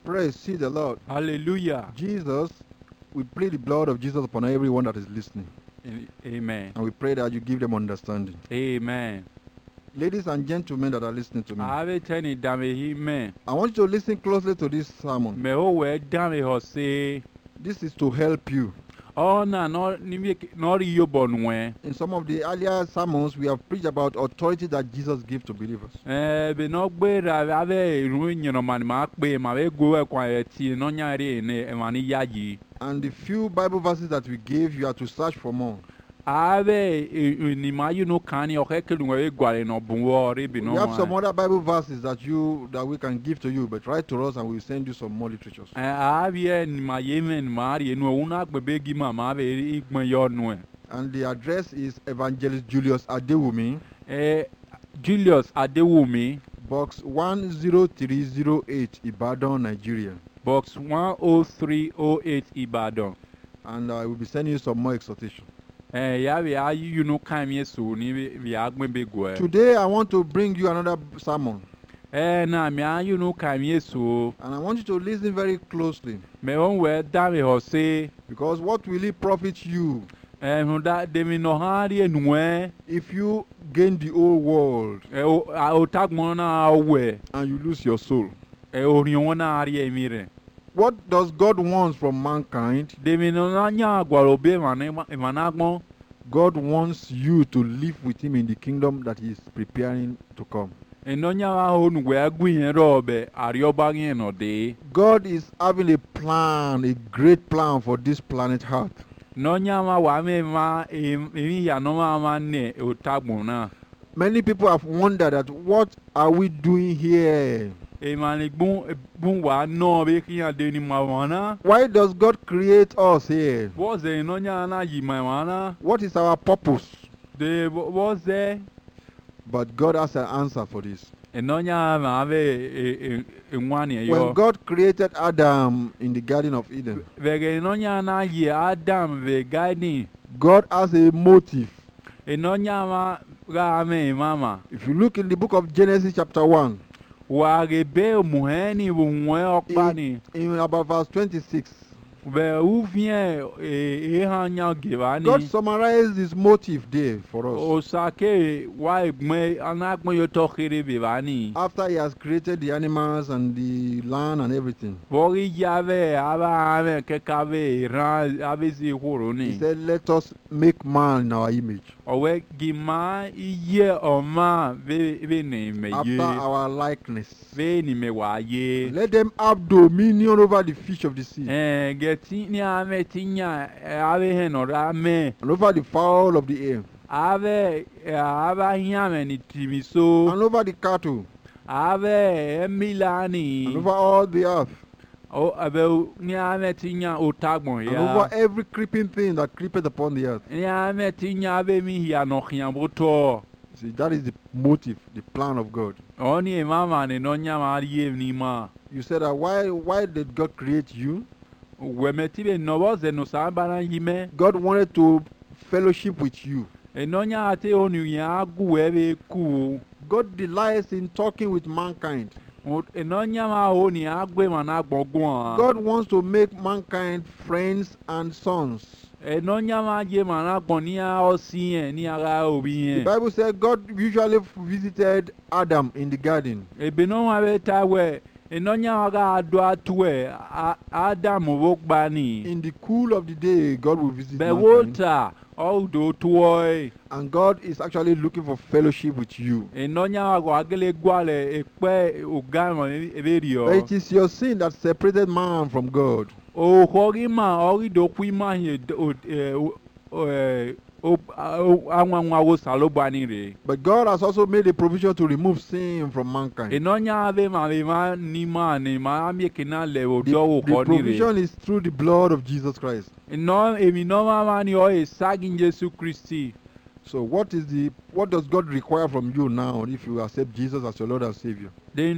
Praise the Lord. Hallelujah. Jesus, we plead the blood of Jesus upon everyone that is listening. Amen. And we pray that you give them understanding. Amen. Ladies and gentlemen that are listening to me, I will tell you that amen. I want you to listen closely to this sermon. Me o we dame ho say. This is to help you. Oh na no ni yo bonwe. In some of the earlier sermons, we have preached about authority that Jesus gives to believers. Be no gbe ra ave ru nyino man ma pe ma we go e kwa eti no nyare ne e mani yaji. And the few Bible verses that we gave, you have to search for more. Ave ni ma you no kan o ke kelu we gware no bunwo re bi no. We have some other Bible verses that we can give to you, but write to us and we'll send you some more literatures. Ave ni ma yemen ma re no una gbebe gi ma ma be igbon yo nu e. And the address is Evangelist Julius Adewumi, Julius Adewumi, Box 10308, Ibadan, Nigeria. Box 10308 Ibadan. And I will be sending you some more exhortation. Ya you know come so ni we agbe go. Today I want to bring you another sermon. Na me you know come so. And I want you to listen very closely. Me won we da me ho say because what will it profit you? That de me no hari enwe if you gain the whole world o tagmo na we and you lose your soul. Orion na hari emire. What does God want from mankind? God wants you to live with Him in the kingdom that He is preparing to come. God is having a plan, a great plan for this planet Earth. Many people have wondered at what are we doing here? Why does God create us here? What is our purpose? But God has an answer for this. When God created Adam in the Garden of Eden, God has a motive. If you look in the book of Genesis chapter 1, in about verse 26, God summarized his motive there for us. After he has created the animals and the land and everything, he said, let us make man in our image, after our likeness. Let them have dominion over the fish of the sea, and over the fowl of the air, and over the cattle, and over all the earth, and over every creeping thing that creepeth upon the earth. See, that is the motive, the plan of God. You said that why did God create you? God wanted to fellowship with you. God delights in talking with mankind. God wants to make mankind friends and sons. The Bible says God usually visited Adam in the garden. In the cool of the day, God will visit mankind. And God is actually looking for fellowship with you. But it is your sin that separated man from God. But God has also made a provision to remove sin from mankind. The provision is through the blood of Jesus Christ. So what does God require from you now if you accept Jesus as your Lord and Savior?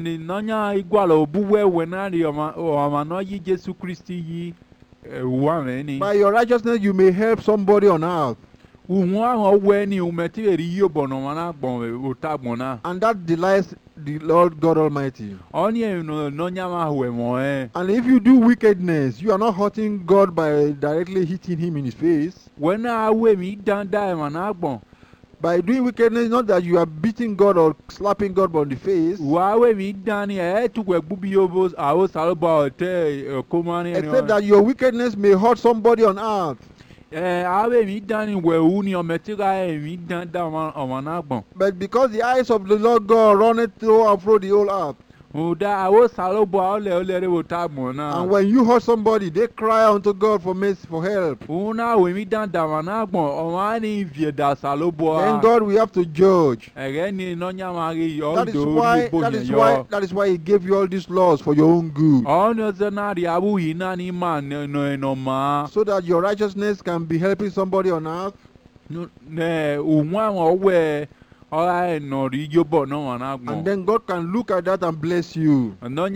By your righteousness you may help somebody on earth. And that delights the Lord God Almighty. Oni no nyama huemo And if you do wickedness, you are not hurting God by directly hitting him in his face. When I we mi danda managbon. By doing wickedness, not that you are beating God or slapping God on the face. Except that your wickedness may hurt somebody on earth. But because the eyes of the Lord God runneth through and through the whole earth. And when you hurt somebody, they cry unto God for mercy, for help. Then God will have to judge. That is why He gave you all these laws for your own good. So that your righteousness can be helping somebody on earth. And then God can look at that and bless you.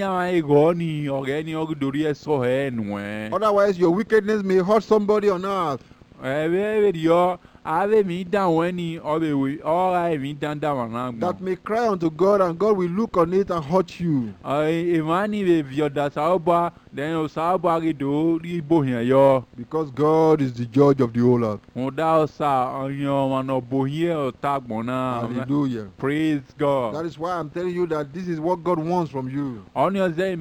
Otherwise, your wickedness may hurt somebody on earth. That may cry unto God, and God will look on it and hurt you. Because God is the judge of the whole earth. Hallelujah. Praise God. That is why I'm telling you that this is what God wants from you. And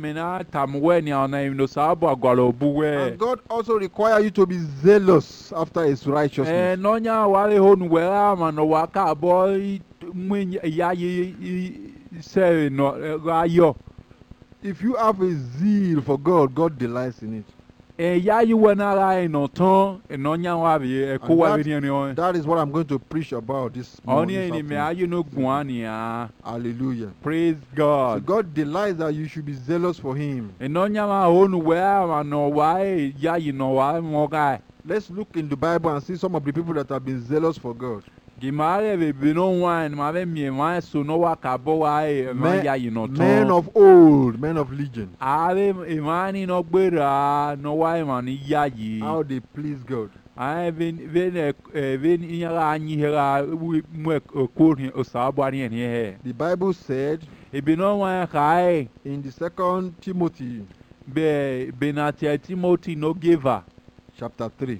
God also requires you to be zealous after His righteousness. If you have a zeal for God, God delights in it. That is what I'm going to preach about this morning. Hallelujah. Praise God. So God delights that you should be zealous for Him. Let's look in the Bible and see some of the people that have been zealous for God. Men of old, men of legend. How they please God. The Bible said in the 2 Timothy chapter 3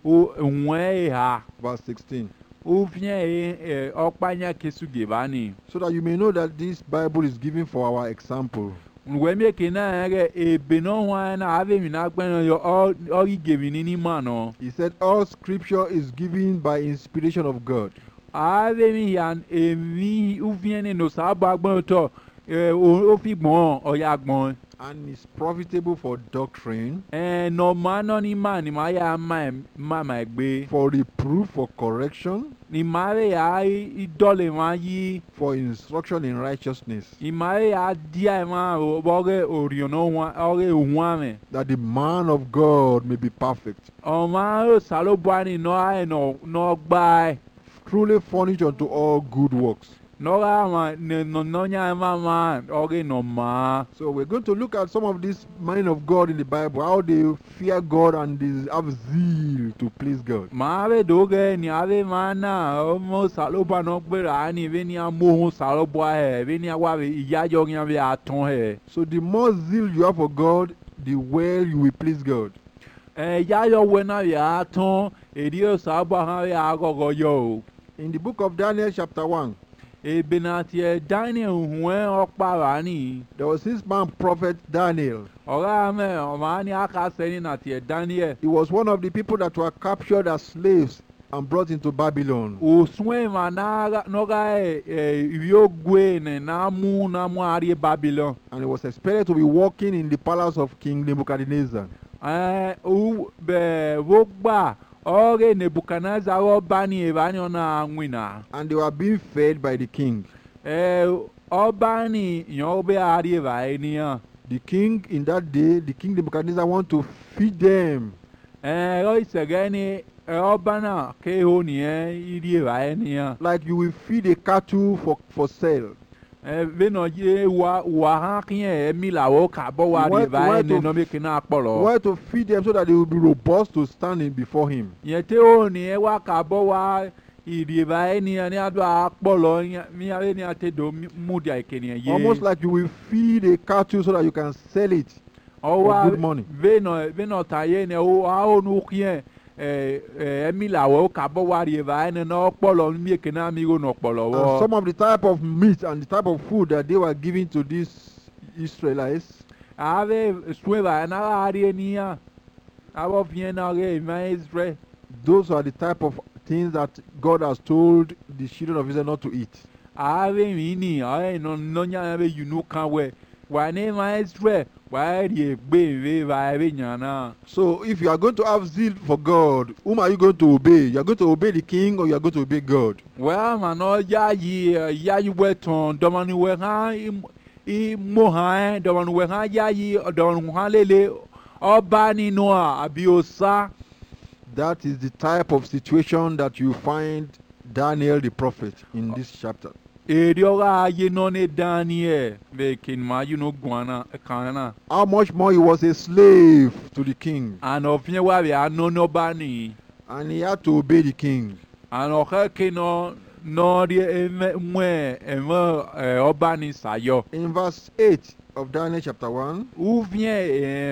verse 16. So that you may know that this Bible is given for our example. He said all scripture is given by inspiration of God. And is profitable for doctrine, for reproof, for correction, for instruction in righteousness, that the man of God may be perfect, truly furnished unto all good works. So we're going to look at some of these men of God in the Bible, how they fear God and they have zeal to please God. So the more zeal you have for God, the well you will please God. In the book of Daniel chapter 1, there was this man, prophet Daniel. He was one of the people that were captured as slaves and brought into Babylon. And he was expected to be working in the palace of King Nebuchadnezzar. And they were being fed by the king. The king in that day, the king Nebuchadnezzar wanted to feed them. Like you will feed a cattle for sale. Why to feed them so that they will be robust to stand in before him. Iriba ni ani ado akpolo mi ave ni atedo mudi aikeni ye. Almost like you will feed a cattle so that you can sell it for good money. Veno taye ne o nu kien emila wo ka bo wa riba ni no okpolo mi ekena mi go no okpolo wo. And some of the type of meat and the type of food that they were giving to these Israelites, Ave sueva na ari ni ya. Abo viena ge ma Israel. those are the type of things that God has told the children of Israel not to eat. Ave mini no nya ave yunu kan we. Wa ne ma Israel wa ri egbe we va ave nyana. So if you are going to have zeal for God, whom are you going to obey? You are going to obey the king or you are going to obey God? Well, man, no ya you weton domani we ha I mo ha domani we ha ya domani ha lele oba ni noa abiosa. That is the type of situation that you find Daniel the prophet in this chapter. Erioga ye no ne Daniel be kin ma you no guana kana. How much more he was a slave to the king, And of ye wa be no bani. and he had to obey the king. And oke no de oba ni sayo. In verse 8 of Daniel chapter 1, Ou vient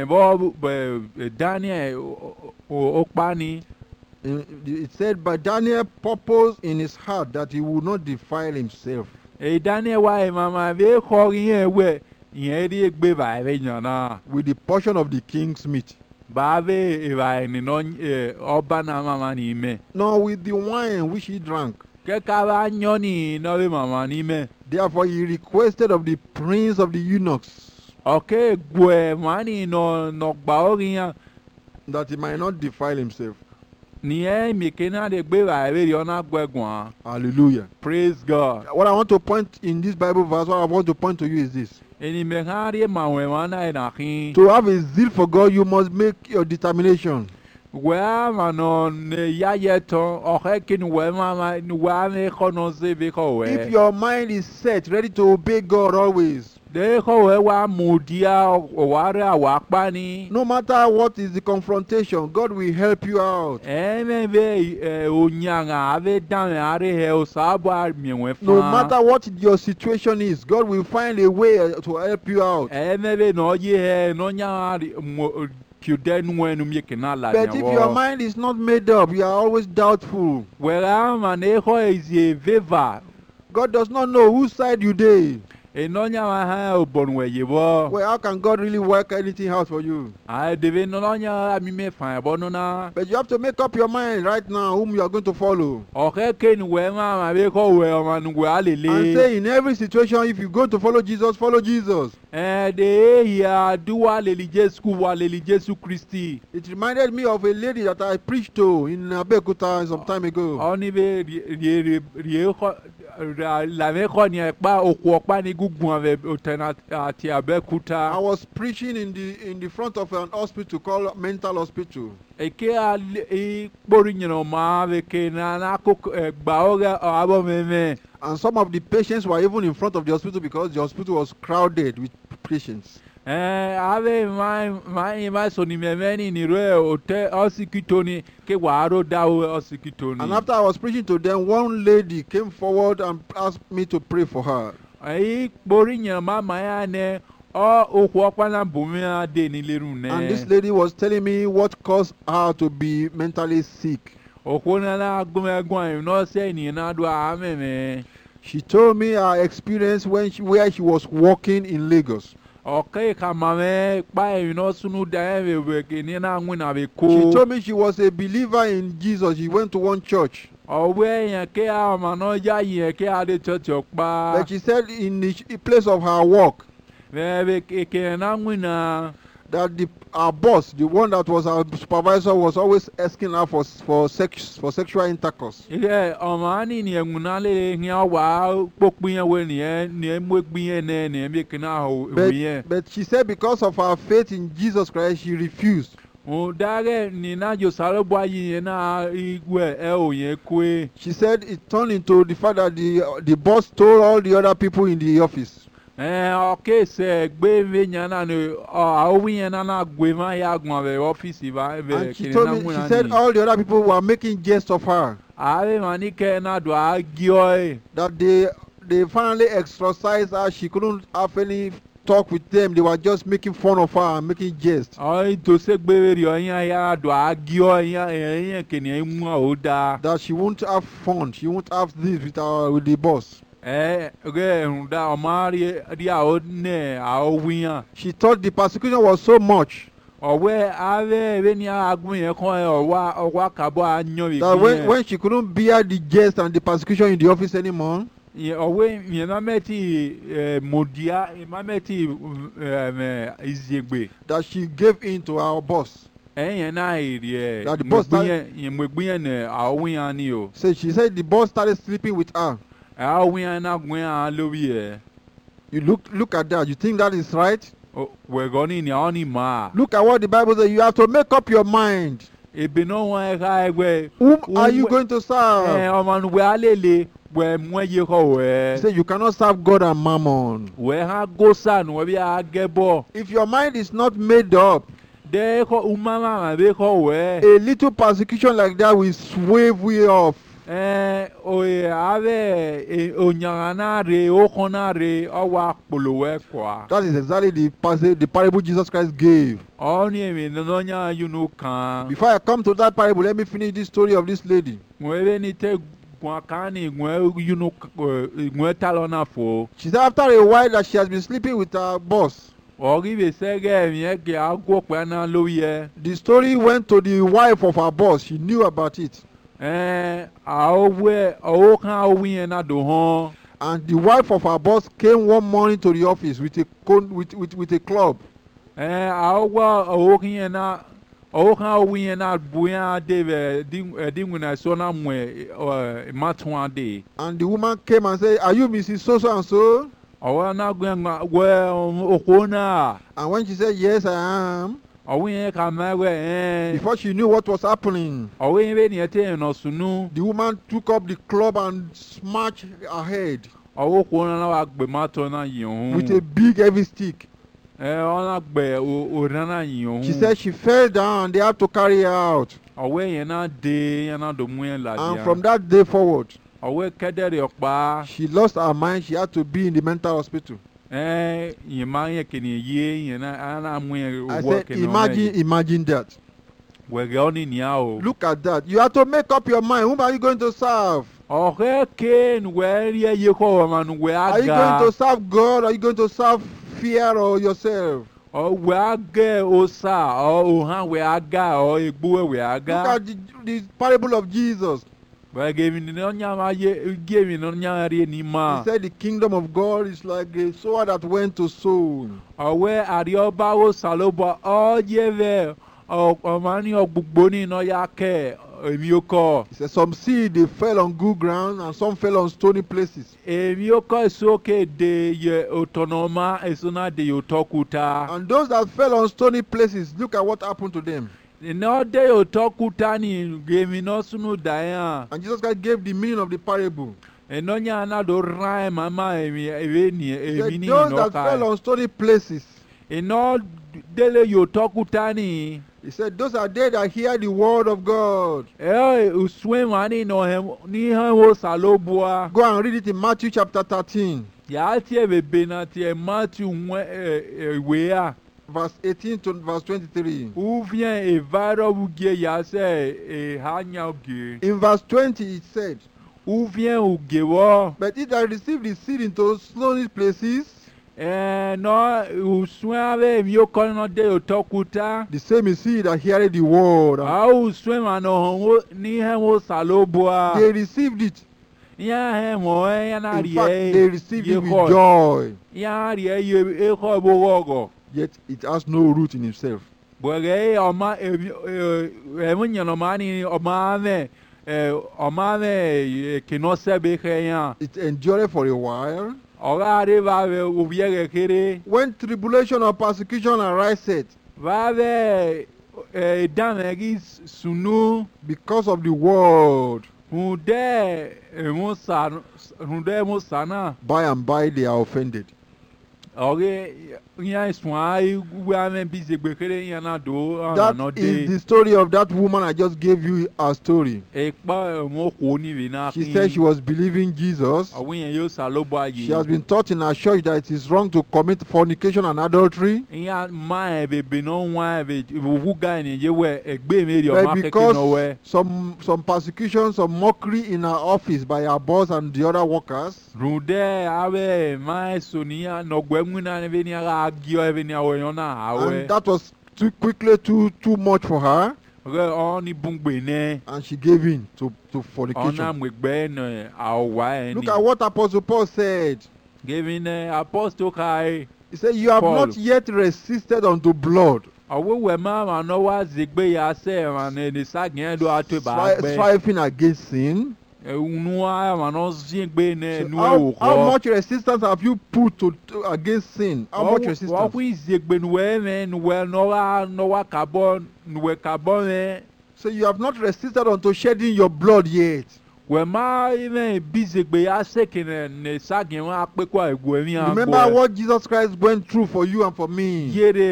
Daniel okpani. it said, but Daniel purposed in his heart that he would not defile himself. Daniel wa mama be khorien we yen ri egbe ba be yana. With the portion of the king's meat, Ba be ba ni no oba na mama ni me. nor with the wine which he drank. Ke ka ba nyoni no be mama ni me. Therefore he requested of the prince of the eunuchs Okay, gwe mani no gba oriyan that he might not defile himself. ni mi kena de gbe ba be ona gwegun. Hallelujah. Praise God. What I want to point in this Bible verse, what I want to point to you is this. Eni me hari ma we wana na kin. To have a zeal for God, you must make your determination. Where man ne ya yeton oke kin we mama wa me kono se be ko we. If your mind is set, ready to obey God always, De ko we wa mudia wa re wa pa ni. no matter what is the confrontation, God will help you out. Me be onyanga ave dan are he o sabo mi we fa. No matter what your situation is, God will find a way to help you out. Me be no ye he no nya But if your mind is not made up, you are always doubtful. Where man is a viva. God does not know whose side you dey. Well, how can God really work anything out for you? But you have to make up your mind right now whom you are going to follow. And say in every situation, if you go to follow Jesus, follow Jesus. It reminded me of a lady that I preached to in Abeokuta some time ago. I was preaching in the front of an hospital called mental hospital. And some of the patients were even in front of the hospital because the hospital was crowded with patients. And after I was preaching to them, one lady came forward and asked me to pray for her. And this lady was telling me what caused her to be mentally sick. She told me her experience where she was walking in Lagos. She told me she was a believer in Jesus. She went to one church. But she said in the place of her work that our boss, the one that was our supervisor, was always asking her for sexual intercourse. But she said because of her faith in Jesus Christ, she refused. She said it turned into the fact that the boss told all the other people in the office Okay, say, baby, Yana, na Guima Yagma, office, And she told me, she said all the other people were making jest of her. That they finally exorcised her. She couldn't have any talk with them. They were just making fun of her and making jest. That she won't have fun. She won't have this with the boss. She thought the persecution was so much that when she couldn't bear the jest and the persecution in the office anymore, that she gave in to our boss. That the boss so she said the boss started sleeping with her. You look at that. You think that is right? Look at what the Bible says. You have to make up your mind. Whom are you going to serve? Say you cannot serve God and mammon. If your mind is not made up, a little persecution like that will swerve way off. That is exactly the parable Jesus Christ gave. Before I come to that parable, let me finish this story of this lady. She said after a while that she has been sleeping with her boss. The story went to the wife of her boss. She knew about it. And the wife of her boss came one morning to the office with a club. And the woman came and said, "Are you Mrs. So and so?" And when she said, "Yes, I am," before she knew what was happening, the woman took up the club and smashed her head with a big heavy stick. She said she fell down and they had to carry her out. And from that day forward, she lost her mind. She had to be in the mental hospital. I said, imagine that. Look at that. You have to make up your mind. Whom are you going to serve? Are you going to serve God? Are you going to serve fear or yourself? Look at the parable of Jesus. He said the kingdom of God is like a sower that went to sow. He said some seed they fell on good ground and some fell on stony places. And those that fell on stony places, look at what happened to them. And Jesus Christ gave the meaning of the parable. He said those that fell on stony places, he said those are they that hear the word of God. Go and read it in Matthew chapter 13. Verse 18 to verse 23. In verse 20 it said, but he that received the seed into stony places, the same is he that heareth the word. They received it. In fact, they received it with joy. Yet it has no root in itself. It endured for a while. When tribulation or persecution ariseth, because of the word, by and by they are offended. That is the story of that woman I just gave you a story. She said she was believing Jesus. She has been taught in her church that it is wrong to commit fornication and adultery. But because some persecution, some mockery in her office by her boss and the other workers, and that was too much for her, and she gave in to fornication. Look at what Apostle Paul said. He said, you have not yet resisted unto blood, striving against sin. How much resistance have you put against sin? How much resistance? So you have not resisted unto shedding your blood yet. Remember what Jesus Christ went through for you and for me.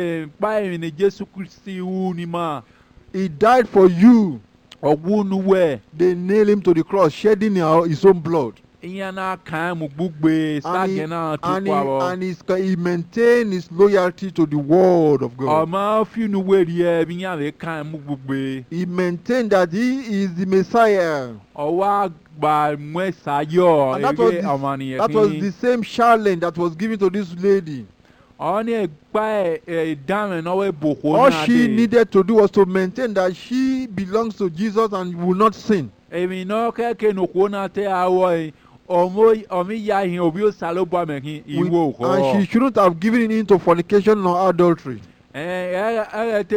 He died for you. They nailed him to the cross, shedding his own blood. And he maintained his loyalty to the word of God. He maintained that he is the Messiah. And that was the same challenge that was given to this lady. All she needed to do was to maintain that she belongs to Jesus and will not sin. And she shouldn't have given in to fornication or adultery. That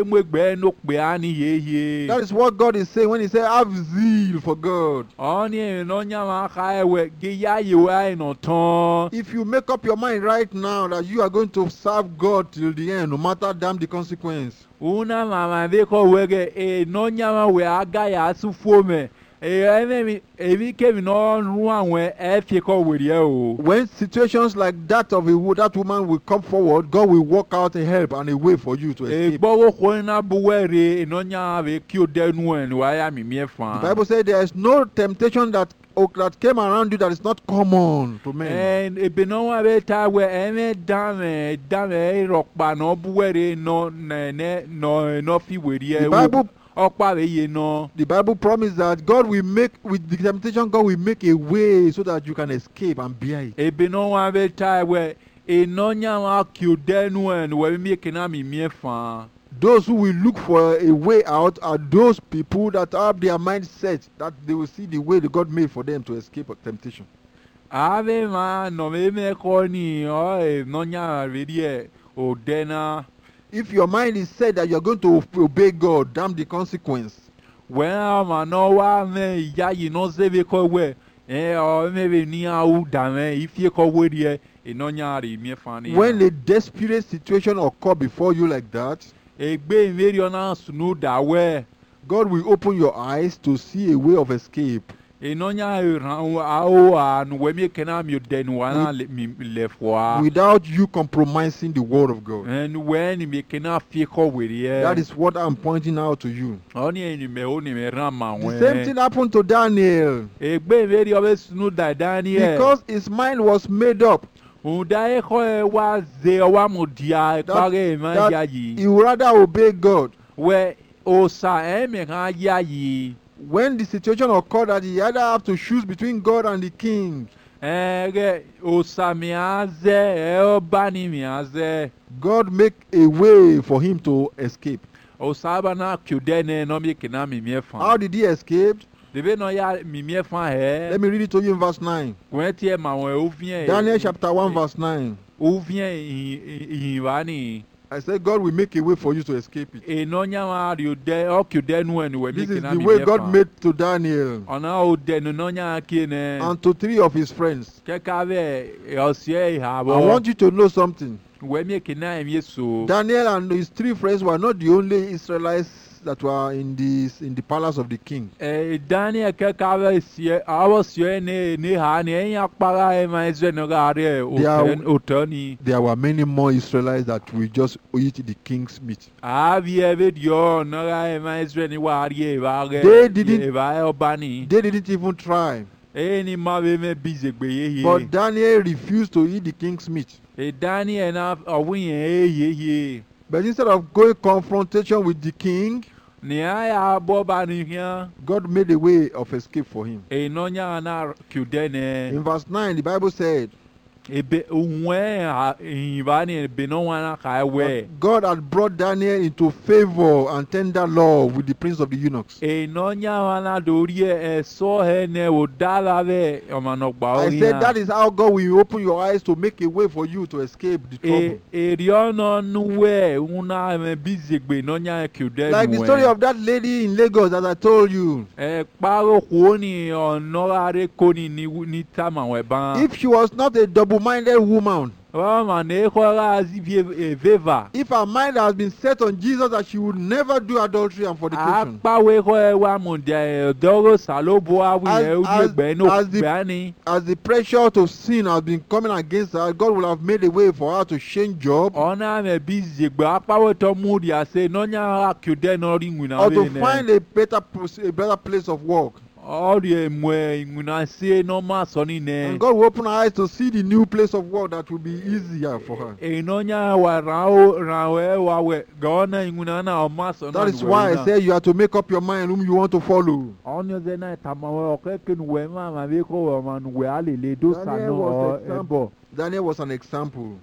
is what God is saying when He says, have zeal for God. If you make up your mind right now that you are going to serve God till the end, no matter damn the consequence, when situations like that of that woman will come forward, God will work out a help and a way for you to escape. The Bible says there is no temptation that came around you that is not common to men. The Bible promises that God will make, with the temptation, God will make a way so that you can escape and bear it. Those who will look for a way out are those people that have their mind set that they will see the way that God made for them to escape temptation. If your mind is set that you are going to obey God, damn the consequence. When a desperate situation occurs before you like that, God will open your eyes to see a way of escape. Without you compromising the word of God. That is what I'm pointing out to you. The same thing happened to Daniel. Because his mind was made up that he would rather obey God. When the situation occurred that he either have to choose between God and the king, God make a way for him to escape. How did he escape? Let me read it to you in verse 9. Daniel chapter 1 verse 9. I said God will make a way for you to escape it. This is the way God made to Daniel and to 3 of his friends. I want you to know something. Daniel and his 3 friends were not the only Israelites that were in the palace of the king. Daniel There were many more Israelites that will just eat the king's meat. They didn't even try. But Daniel refused to eat the king's meat. But instead of going confrontation with the king, God made a way of escape for him. In verse 9, the Bible said, God had brought Daniel into favor and tender love with the prince of the eunuchs. I said that is how God will open your eyes to make a way for you to escape the trouble. Like the story of that lady in Lagos that I told you. If she was not a double-minded woman, if her mind has been set on Jesus that she would never do adultery and fornication, as the pressure to sin has been coming against her, God will have made a way for her to change job, or to find a better place of work. And God will open her eyes to see the new place of work that will be easier for her. That is why I say you have to make up your mind whom you want to follow. Daniel was an example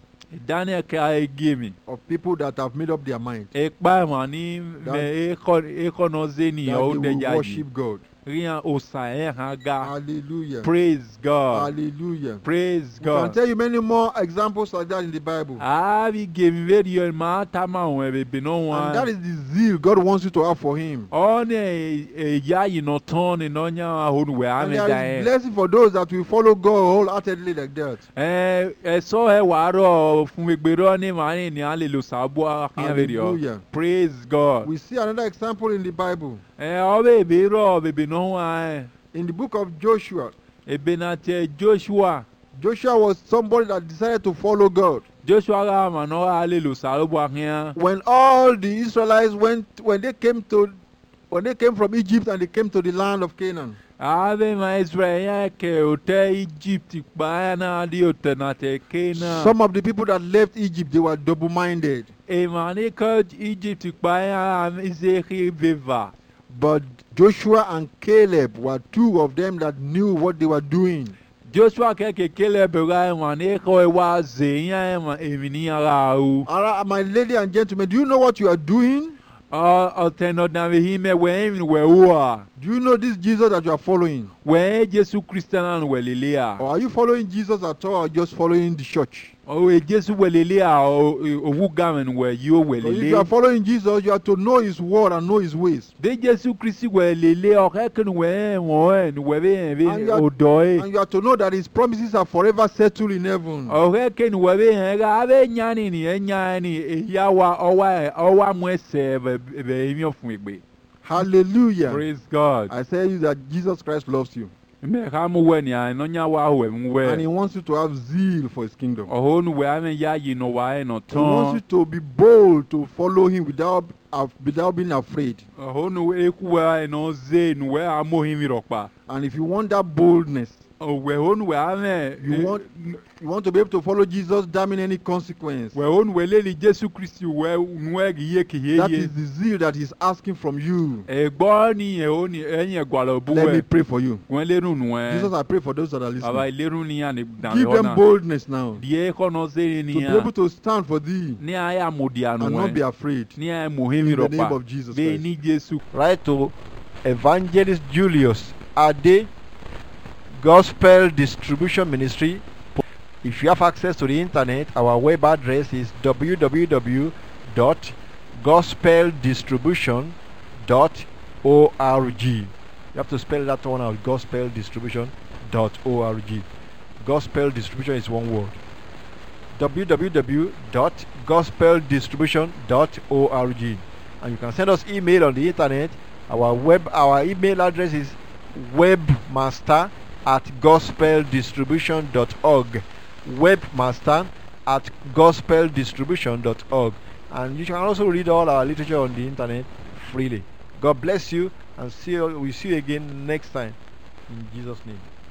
of people that have made up their mind that they will worship God. Hallelujah. Praise God. Hallelujah. Praise God. I can tell you many more examples like that in the Bible. And that is the zeal God wants you to have for Him. And there is blessing for those that will follow God wholeheartedly like that. Hallelujah. Praise God. We see another example in the Bible. In the book of Joshua, Joshua was somebody that decided to follow God. When all the Israelites when they came from Egypt and they came to the land of Canaan, some of the people that left Egypt, they were double-minded. But Joshua and Caleb were two of them that knew what they were doing. My lady and gentlemen, do you know what you are doing? Do you know this Jesus that you are following? Or are you following Jesus at all, or just following the church? If you are following Jesus, you have to know His word and know His ways. And you have to know that His promises are forever settled in heaven. Hallelujah. Praise God. I tell you that Jesus Christ loves you. And He wants you to have zeal for His kingdom. He wants you to be bold to follow Him without being afraid. And if you want that boldness, you want to be able to follow Jesus, damning any consequence. That is the zeal that He's asking from you. Let me pray for you. Jesus, I pray for those that are listening. Give them boldness now to be able to stand for Thee and not be afraid. In the name of Jesus Christ. Write to Evangelist Julius Ade, Gospel Distribution Ministry. If you have access to the internet, our web address is www.gospeldistribution.org. You have to spell that one out, gospeldistribution.org. Gospel distribution is one word. www.gospeldistribution.org. And you can send us email on the internet. Our email address is webmaster@gospeldistribution.org. webmaster@gospeldistribution.org. And you can also read all our literature on the internet freely. God bless you, and we'll see you again next time. In Jesus' name.